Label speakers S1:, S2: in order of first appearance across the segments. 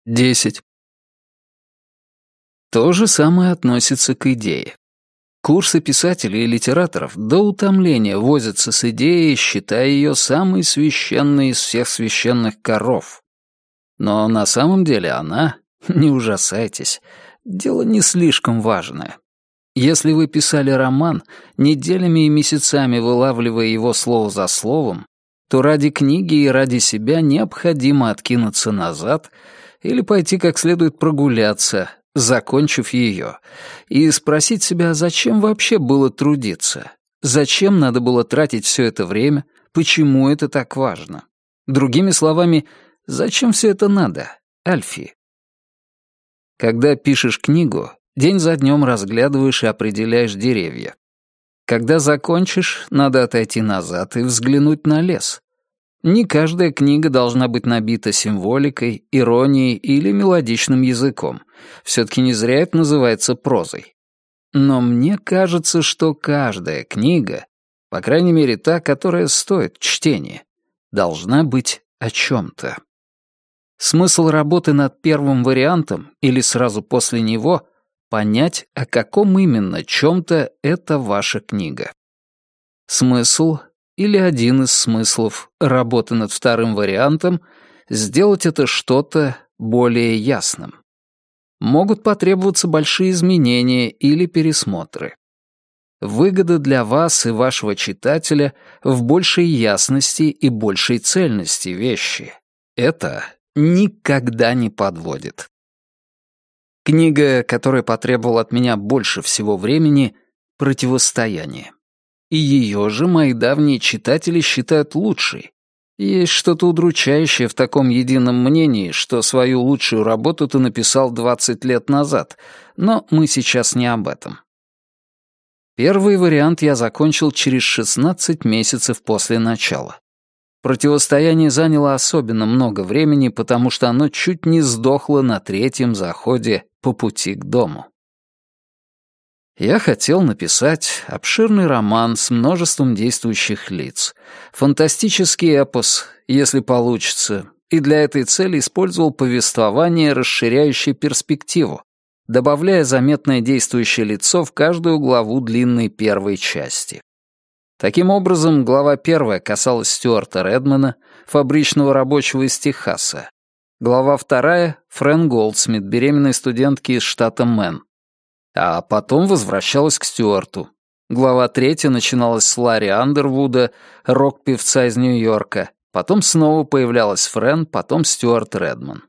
S1: 10. То же самое относится к идее. Курсы писателей и литераторов до утомления возятся с идеей, считая ее самой священной из всех священных коров. Но на самом деле она, не ужасайтесь, дело не слишком важное. Если вы писали роман, неделями и месяцами вылавливая его слово за словом, то ради книги и ради себя необходимо откинуться назад или пойти как следует прогуляться, закончив ее, и спросить себя, зачем вообще было трудиться, зачем надо было тратить все это время, почему это так важно. Другими словами, зачем все это надо, Альфи? Когда пишешь книгу, день за днем разглядываешь и определяешь деревья. Когда закончишь, надо отойти назад и взглянуть на лес. Не каждая книга должна быть набита символикой, иронией или мелодичным языком. Все-таки не зря это называется прозой. Но мне кажется, что каждая книга, по крайней мере та, которая стоит чтения, должна быть о чем-то. Смысл работы над первым вариантом или сразу после него — понять, о каком именно чем-то это ваша книга. Смысл или один из смыслов работы над вторым вариантом — сделать это что-то более ясным. Могут потребоваться большие изменения или пересмотры. Выгода для вас и вашего читателя в большей ясности и большей цельности вещи. Это никогда не подводит. Книга, которая потребовала от меня больше всего времени — «Противостояние». И ее же мои давние читатели считают лучшей. Есть что-то удручающее в таком едином мнении, что свою лучшую работу ты написал 20 лет назад, но мы сейчас не об этом. Первый вариант я закончил через 16 месяцев после начала. «Противостояние» заняло особенно много времени, потому что оно чуть не сдохло на третьем заходе по пути к дому. Я хотел написать обширный роман с множеством действующих лиц, фантастический эпос, если получится, и для этой цели использовал повествование, расширяющее перспективу, добавляя заметное действующее лицо в каждую главу длинной первой части. Таким образом, глава первая касалась Стюарта Редмана, фабричного рабочего из Техаса. Глава вторая — Фрэн Голдсмит, беременной студентки из штата Мэн. А потом возвращалась к Стюарту. Глава третья начиналась с Ларри Андервуда, рок-певца из Нью-Йорка. Потом снова появлялась Фрэн, потом Стюарт Редман.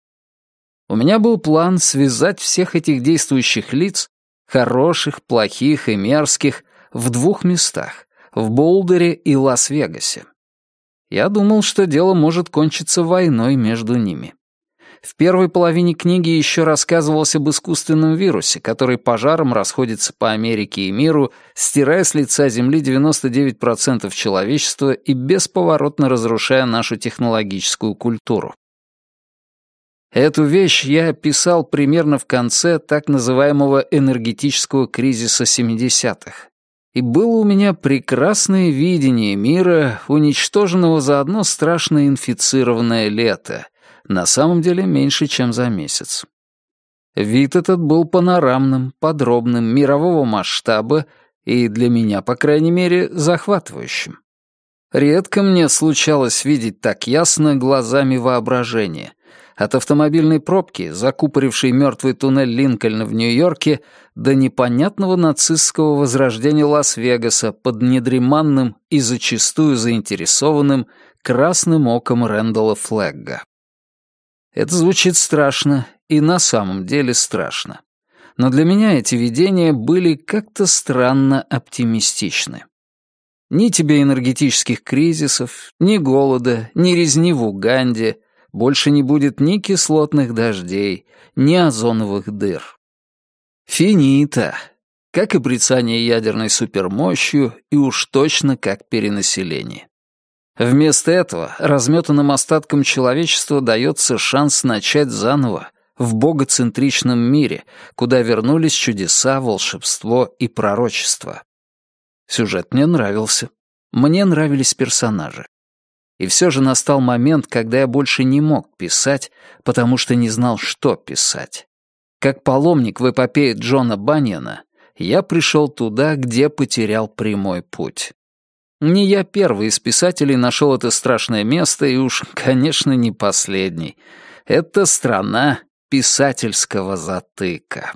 S1: У меня был план связать всех этих действующих лиц, хороших, плохих и мерзких, в двух местах — в Болдере и Лас-Вегасе. Я думал, что дело может кончиться войной между ними. В первой половине книги еще рассказывалось об искусственном вирусе, который пожаром расходится по Америке и миру, стирая с лица Земли 99% человечества и бесповоротно разрушая нашу технологическую культуру. Эту вещь я описал примерно в конце так называемого энергетического кризиса 70-х. И было у меня прекрасное видение мира, уничтоженного за одно страшно инфицированное лето, на самом деле меньше, чем за месяц. Вид этот был панорамным, подробным, мирового масштаба и для меня, по крайней мере, захватывающим. Редко мне случалось видеть так ясно глазами воображения. От автомобильной пробки, закупорившей мертвый туннель Линкольна в Нью-Йорке, до непонятного нацистского возрождения Лас-Вегаса под недреманным и зачастую заинтересованным красным оком Рэндалла Флегга. Это звучит страшно, и на самом деле страшно. Но для меня эти видения были как-то странно оптимистичны. Ни тебе энергетических кризисов, ни голода, ни резни в Уганде, больше не будет ни кислотных дождей, ни озоновых дыр. Финита, как и брецание ядерной супермощью, и уж точно как перенаселение. Вместо этого разметанным остаткам человечества дается шанс начать заново в богоцентричном мире, куда вернулись чудеса, волшебство и пророчество. Сюжет мне нравился. Мне нравились персонажи. И все же настал момент, когда я больше не мог писать, потому что не знал, что писать. Как паломник в эпопее Джона Баньяна, я пришел туда, где потерял прямой путь. Не я первый из писателей нашел это страшное место, и уж, конечно, не последний. Это страна писательского затыка.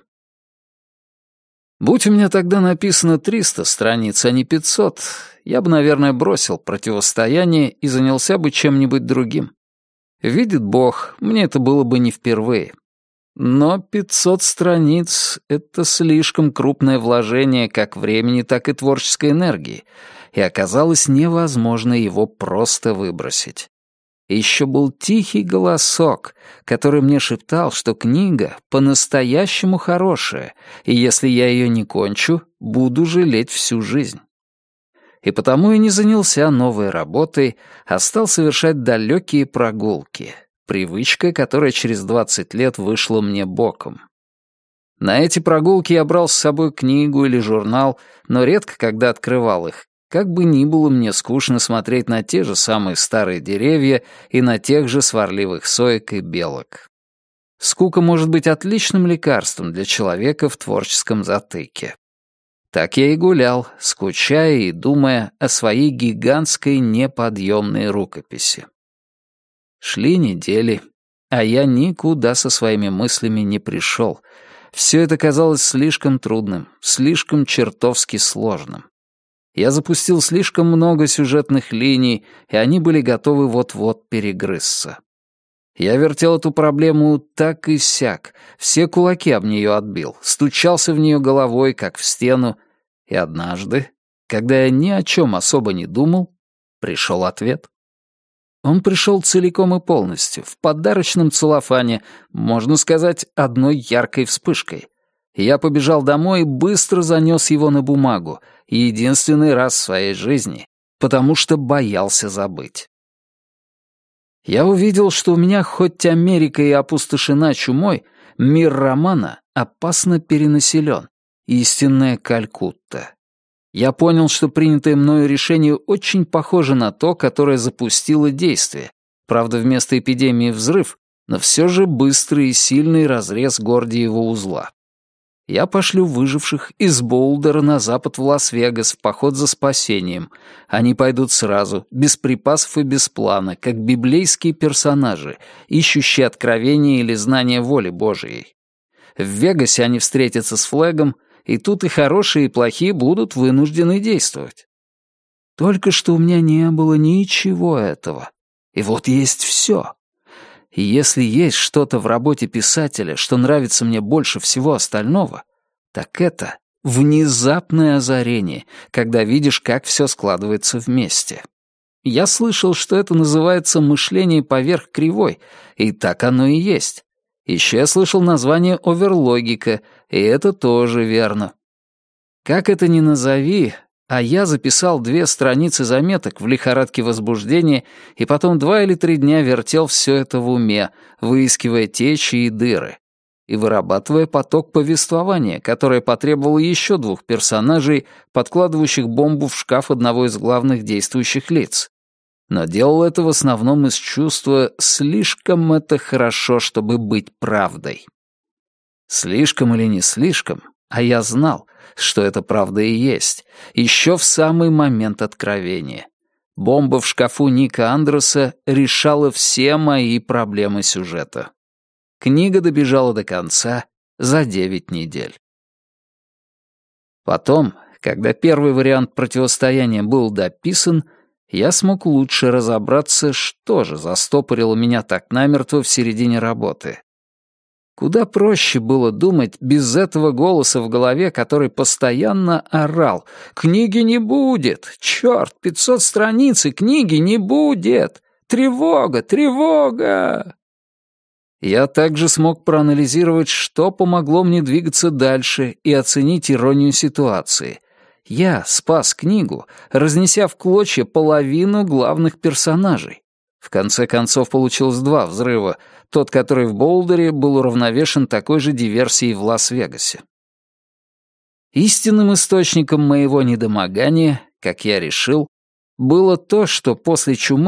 S1: Будь у меня тогда написано 300 страниц, а не 500, я бы, наверное, бросил противостояние и занялся бы чем-нибудь другим. Видит Бог, мне это было бы не впервые. Но 500 страниц — это слишком крупное вложение как времени, так и творческой энергии, и оказалось невозможно его просто выбросить. И еще был тихий голосок, который мне шептал, что книга по-настоящему хорошая, и если я ее не кончу, буду жалеть всю жизнь. И потому я не занялся новой работой, а стал совершать далекие прогулки, привычка, которая через 20 лет вышла мне боком. На эти прогулки я брал с собой книгу или журнал, но редко когда открывал их. Как бы ни было мне скучно смотреть на те же самые старые деревья и на тех же сварливых соек и белок. Скука может быть отличным лекарством для человека в творческом затыке. Так я и гулял, скучая и думая о своей гигантской неподъемной рукописи. Шли недели, а я никуда со своими мыслями не пришел. Все это казалось слишком трудным, слишком чертовски сложным. Я запустил слишком много сюжетных линий, и они были готовы вот-вот перегрызться. Я вертел эту проблему так и сяк, все кулаки об нее отбил, стучался в нее головой, как в стену, и однажды, когда я ни о чем особо не думал, пришел ответ. Он пришел целиком и полностью, в подарочном целлофане, можно сказать, одной яркой вспышкой. Я побежал домой и быстро занес его на бумагу, единственный раз в своей жизни, потому что боялся забыть. Я увидел, что у меня, хоть Америка и опустошена чумой, мир романа опасно перенаселен, истинная Калькутта. Я понял, что принятое мною решение очень похоже на то, которое запустило действие. Правда, вместо эпидемии взрыв, но все же быстрый и сильный разрез Гордиева узла. Я пошлю выживших из Боулдера на запад в Лас-Вегас в поход за спасением. Они пойдут сразу, без припасов и без плана, как библейские персонажи, ищущие откровения или знания воли Божией. В Вегасе они встретятся с Флэгом, и тут и хорошие, и плохие будут вынуждены действовать. Только что у меня не было ничего этого. И вот есть все. И если есть что-то в работе писателя, что нравится мне больше всего остального, так это внезапное озарение, когда видишь, как все складывается вместе. Я слышал, что это называется мышление поверх кривой, и так оно и есть. Еще я слышал название оверлогика, и это тоже верно. Как это ни назови, а я записал 2 страницы заметок в лихорадке возбуждения и потом 2 или 3 дня вертел все это в уме, выискивая течи и дыры, и вырабатывая поток повествования, которое потребовало еще 2 персонажей, подкладывающих бомбу в шкаф одного из главных действующих лиц. Но делал это в основном из чувства «слишком это хорошо, чтобы быть правдой». Слишком или не слишком, а я знал, что это правда и есть, еще в самый момент откровения. Бомба в шкафу Ника Андреса решала все мои проблемы сюжета. Книга добежала до конца за 9 недель. Потом, когда первый вариант противостояния был дописан, я смог лучше разобраться, что же застопорило меня так намертво в середине работы. Куда проще было думать без этого голоса в голове, который постоянно орал: «Книги не будет! Черт, 500 страниц, и книги не будет! Тревога, тревога!» Я также смог проанализировать, что помогло мне двигаться дальше и оценить иронию ситуации. Я спас книгу, разнеся в клочья половину главных персонажей. В конце концов получилось 2 взрыва. Тот, который в Боулдере, был уравновешен такой же диверсией в Лас-Вегасе. Истинным источником моего недомогания, как я решил, было то, что после чумы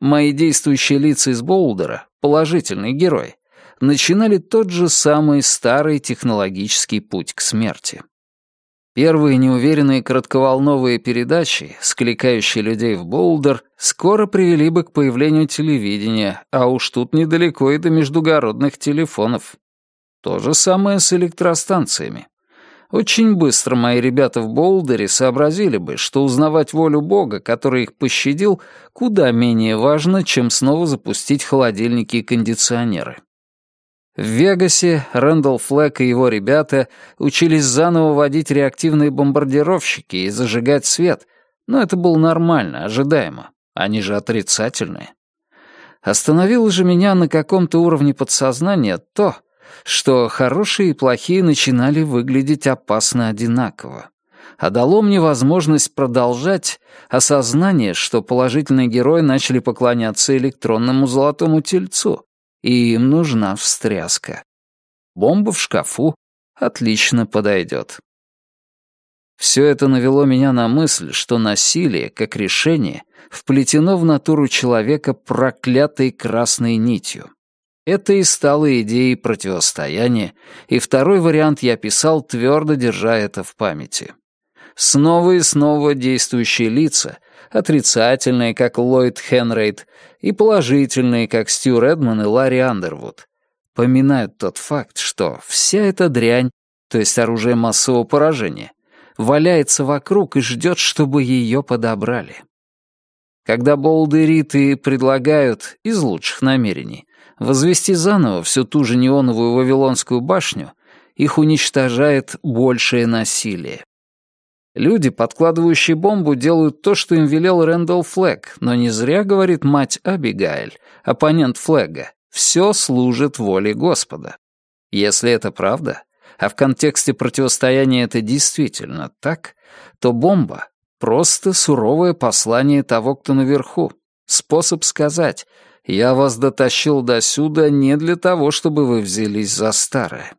S1: мои действующие лица из Боулдера, положительный герой, начинали тот же самый старый технологический путь к смерти. Первые неуверенные коротковолновые передачи, скликающие людей в Боулдер, скоро привели бы к появлению телевидения, а уж тут недалеко и до междугородных телефонов. То же самое с электростанциями. Очень быстро мои ребята в Боулдере сообразили бы, что узнавать волю Бога, который их пощадил, куда менее важно, чем снова запустить холодильники и кондиционеры. В Вегасе Рэндалл Флэк и его ребята учились заново водить реактивные бомбардировщики и зажигать свет, но это было нормально, ожидаемо. Они же отрицательные. Остановило же меня на каком-то уровне подсознания то, что хорошие и плохие начинали выглядеть опасно одинаково. А дало мне возможность продолжать осознание, что положительные герои начали поклоняться электронному золотому тельцу, и им нужна встряска. Бомба в шкафу отлично подойдет. Все это навело меня на мысль, что насилие, как решение, вплетено в натуру человека проклятой красной нитью. Это и стало идеей противостояния, и второй вариант я писал, твердо держа это в памяти. Снова и снова действующие лица, отрицательные, как Ллойд Хенрейд, и положительные, как Стью Редман и Ларри Андервуд, поминают тот факт, что вся эта дрянь, то есть оружие массового поражения, валяется вокруг и ждет, чтобы ее подобрали. Когда болдериты предлагают, из лучших намерений, возвести заново всю ту же неоновую Вавилонскую башню, их уничтожает большее насилие. Люди, подкладывающие бомбу, делают то, что им велел Рэндалл Флэг, но не зря говорит мать Абигайль, оппонент Флэга, «все служит воле Господа». Если это правда, а в контексте противостояния это действительно так, то бомба — просто суровое послание того, кто наверху, способ сказать «я вас дотащил досюда не для того, чтобы вы взялись за старое».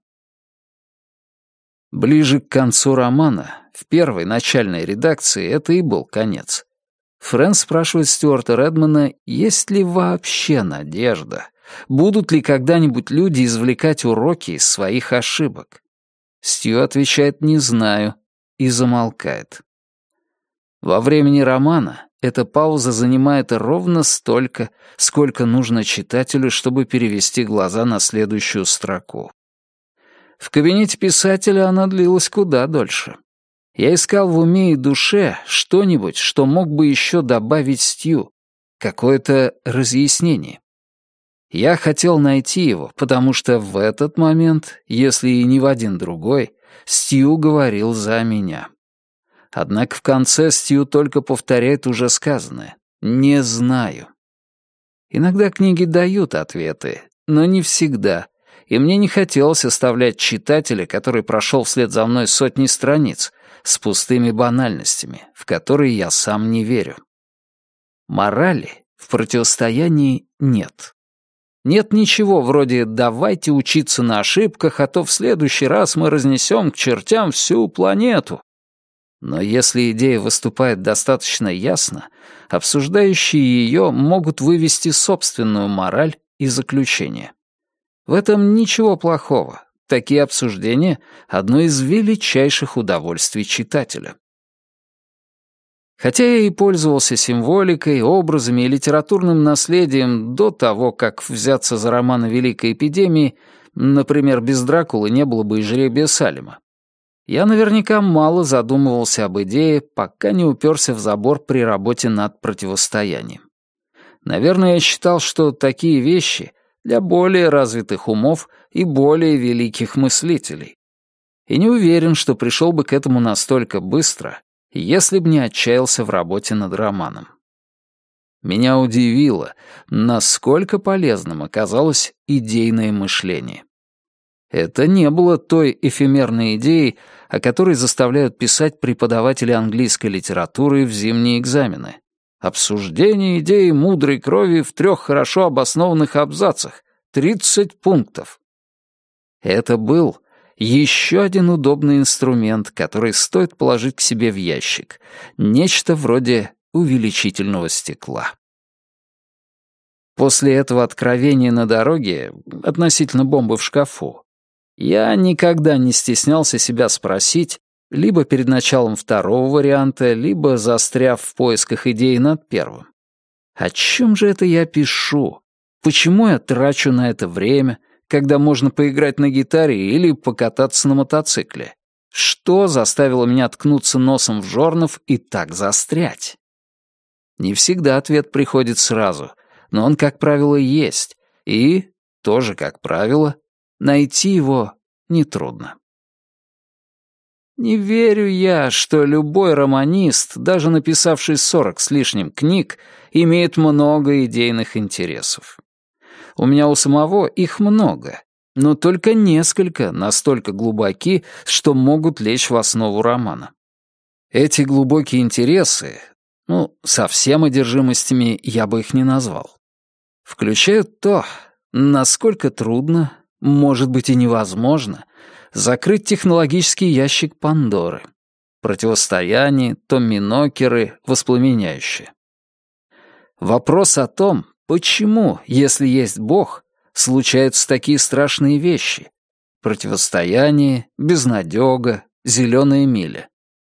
S1: Ближе к концу романа, в первой начальной редакции, это и был конец. Фрэнс спрашивает Стюарта Редмана, есть ли вообще надежда, будут ли когда-нибудь люди извлекать уроки из своих ошибок. Стью отвечает «не знаю» и замолкает. Во времени романа эта пауза занимает ровно столько, сколько нужно читателю, чтобы перевести глаза на следующую строку. В кабинете писателя она длилась куда дольше. Я искал в уме и душе что-нибудь, что мог бы еще добавить Стью, какое-то разъяснение. Я хотел найти его, потому что в этот момент, если и ни в один другой, Стью говорил за меня. Однако в конце Стью только повторяет уже сказанное «не знаю». Иногда книги дают ответы, но не всегда, и мне не хотелось оставлять читателя, который прошел вслед за мной сотни страниц, с пустыми банальностями, в которые я сам не верю. Морали в противостоянии нет. Нет ничего вроде «давайте учиться на ошибках, а то в следующий раз мы разнесем к чертям всю планету». Но если идея выступает достаточно ясно, обсуждающие ее могут вывести собственную мораль и заключение. В этом ничего плохого. Такие обсуждения — одно из величайших удовольствий читателя. Хотя я и пользовался символикой, образами и литературным наследием до того, как взяться за роман о Великой эпидемии, например, без Дракулы не было бы и жребия Салема, я наверняка мало задумывался об идее, пока не уперся в забор при работе над противостоянием. Наверное, я считал, что такие вещи для более развитых умов и более великих мыслителей. И не уверен, что пришел бы к этому настолько быстро, если б не отчаялся в работе над романом. Меня удивило, насколько полезным оказалось идейное мышление. Это не было той эфемерной идеей, о которой заставляют писать преподаватели английской литературы в зимние экзамены. Обсуждение идеи мудрой крови в 3 хорошо обоснованных абзацах, 30 пунктов. Это был еще один удобный инструмент, который стоит положить к себе в ящик. Нечто вроде увеличительного стекла. После этого откровения на дороге относительно бомбы в шкафу я никогда не стеснялся себя спросить, либо перед началом второго варианта, либо застряв в поисках идей над первым. О чем же это я пишу? Почему я трачу на это время, когда можно поиграть на гитаре или покататься на мотоцикле? Что заставило меня ткнуться носом в жорнов и так застрять? Не всегда ответ приходит сразу, но он, как правило, есть, и, тоже как правило, найти его нетрудно. Не верю я, что любой романист, даже написавший 40 с лишним книг, имеет много идейных интересов. У меня у самого их много, но только несколько настолько глубоки, что могут лечь в основу романа. Эти глубокие интересы, совсем одержимостями я бы их не назвал, включают то, насколько трудно, может быть и невозможно, закрыть технологический ящик Пандоры. Противостояние, томминокеры, воспламеняющие. Вопрос о том, почему, если есть Бог, случаются такие страшные вещи. Противостояние, безнадёга, зелёная миля.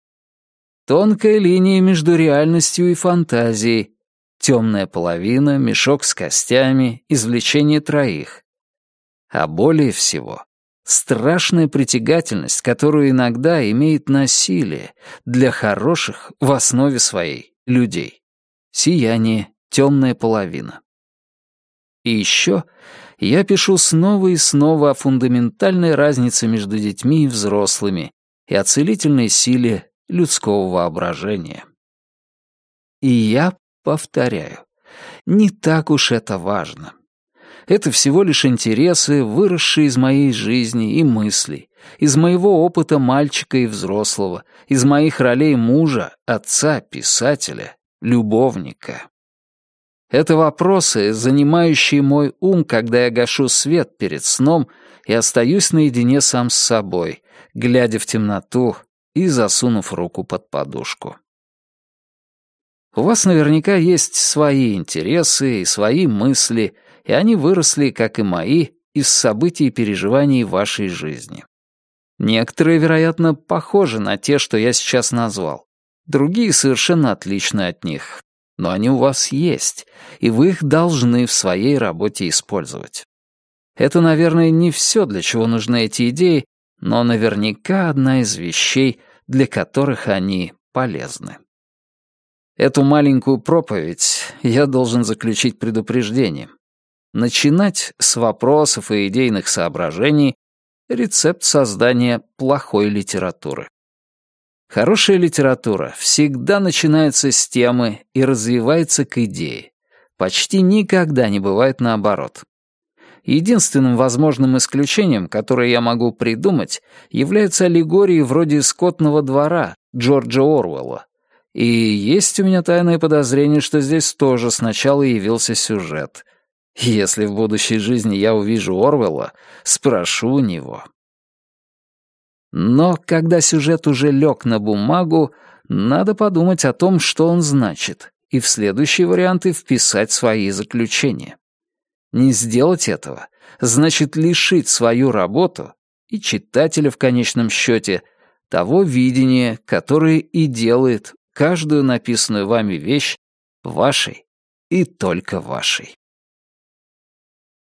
S1: Тонкая линия между реальностью и фантазией. Темная половина, мешок с костями, извлечение троих. А более всего, страшная притягательность, которую иногда имеет насилие для хороших в основе своей людей. Сияние, темная половина. И еще я пишу снова и снова о фундаментальной разнице между детьми и взрослыми и о целительной силе людского воображения. И я повторяю, не так уж это важно. Это всего лишь интересы, выросшие из моей жизни и мыслей, из моего опыта мальчика и взрослого, из моих ролей мужа, отца, писателя, любовника. Это вопросы, занимающие мой ум, когда я гашу свет перед сном и остаюсь наедине сам с собой, глядя в темноту и засунув руку под подушку. У вас наверняка есть свои интересы и свои мысли, и они выросли, как и мои, из событий и переживаний вашей жизни. Некоторые, вероятно, похожи на те, что я сейчас назвал. Другие совершенно отличны от них. Но они у вас есть, и вы их должны в своей работе использовать. Это, наверное, не все, для чего нужны эти идеи, но наверняка одна из вещей, для которых они полезны. Эту маленькую проповедь я должен заключить предупреждением. Начинать с вопросов и идейных соображений — рецепт создания плохой литературы. Хорошая литература всегда начинается с темы и развивается к идее. Почти никогда не бывает наоборот. Единственным возможным исключением, которое я могу придумать, являются аллегории вроде «Скотного двора» Джорджа Оруэлла. И есть у меня тайное подозрение, что здесь тоже сначала явился сюжет. Если в будущей жизни я увижу Оруэлла, спрошу у него. Но когда сюжет уже лег на бумагу, надо подумать о том, что он значит, и в следующие варианты вписать свои заключения. Не сделать этого значит лишить свою работу и читателя в конечном счете того видения, которое и делает каждую написанную вами вещь вашей и только вашей.